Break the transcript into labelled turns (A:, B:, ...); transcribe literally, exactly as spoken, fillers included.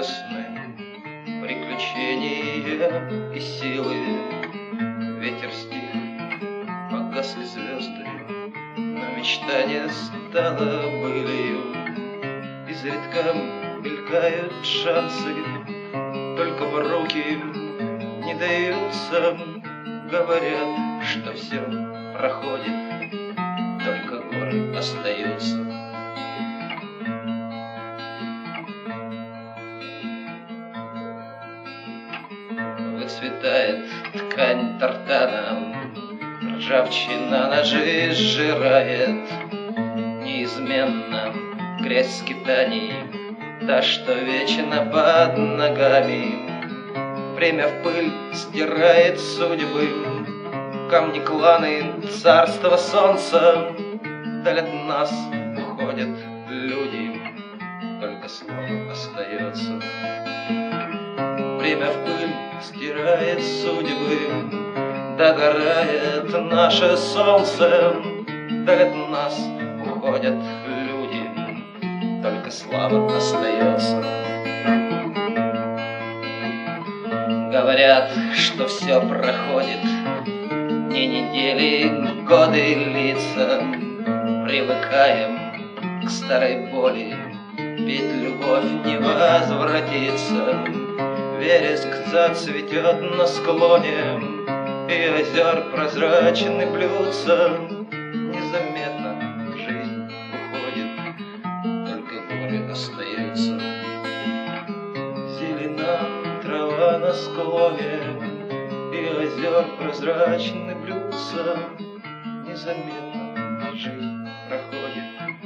A: весны, приключения и силы. Ветер стих, погасли звезды, но мечта не стала былью. Изредка мелькают шансы, только в руки не даются. Говорят, что все проходит, только горы остаются. Выцветает ткань тартана, ржавчина ножи сжирает. Неизменно грязь скитаний, та, что вечно под ногами. Время в пыль стирает судьбы, камни кланы, царство солнца. Даль от нас уходят люди, только слово остается. Время в пыль стирает судьбы, догорает наше солнце. Даль от нас уходят люди, только слава остается. Говорят, что все проходит, не недели, годы лица. Привыкаем к старой боли, ведь любовь не возвратится. Вереск зацветет на склоне, и озер прозрачны блюдца. Незаметно жизнь уходит, только горы остаются. Зелена трава на склоне, и озер прозрачны блюдца. Незаметно жизнь проходит,